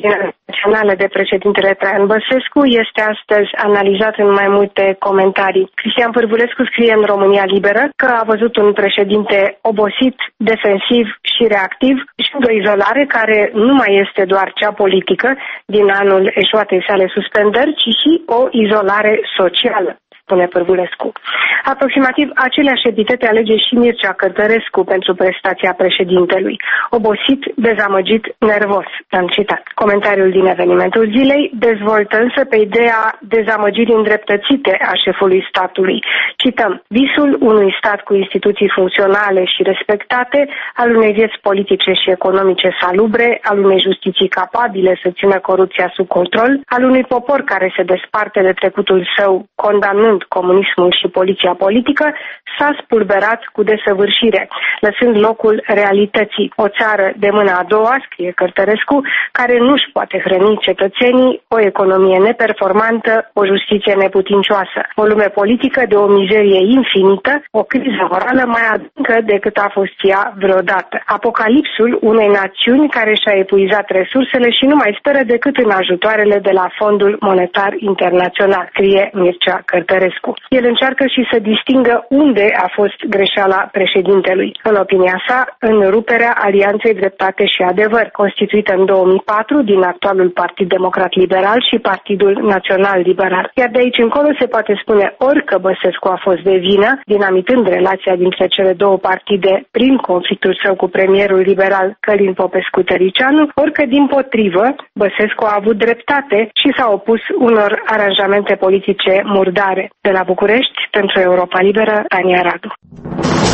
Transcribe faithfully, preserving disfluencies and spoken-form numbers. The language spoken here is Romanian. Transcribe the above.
extraordinară națională de președintele Traian Băsescu este astăzi analizat în mai multe comentarii. Cristian Pârvulescu scrie în România Liberă că a văzut un președinte obosit, defensiv și reactiv și o izolare care nu mai este doar cea politică din anul eșuatei sale suspendări, ci și o izolare socială, spune Pârvulescu. Aproximativ aceleași epitete alege și Mircea Cărtărescu pentru prestația președintelui. Obosit, dezamăgit, nervos, am citat. Comentariul din evenimentul zilei dezvoltă însă pe ideea dezamăgirii îndreptățite a șefului statului. Cităm: visul unui stat cu instituții funcționale și respectate, al unei vieți politice și economice salubre, al unei justiții capabile să țină corupția sub control, al unui popor care se desparte de trecutul său, condamnând comunismul și poliția politică, s-a spulberat cu desăvârșire, lăsând locul realității. O țară de mâna a doua, scrie Cărtărescu, care nu-și poate hrăni cetățenii, o economie neperformantă, o justiție neputincioasă, o lume politică de o mizerie infinită, o criză morală mai adâncă decât a fost ea vreodată. Apocalipsul unei națiuni care și-a epuizat resursele și nu mai speră decât în ajutoarele de la Fondul Monetar Internațional, scrie Mircea Cărtărescu. El încearcă și să distingă unde a fost greșeala președintelui. În opinia sa, în ruperea Alianței Dreptate și Adevăr, constituită în două mii patru din actualul Partid Democrat Liberal și Partidul Național Liberal. Iar de aici încolo se poate spune ori că Băsescu a fost de vină, dinamitând relația dintre cele două partide prin conflictul său cu premierul liberal Călin Popescu-Tăricianu, ori că dimpotrivă Băsescu a avut dreptate și s-a opus unor aranjamente politice murdare. De la București, pentru Europa Liberă, Tania Radu.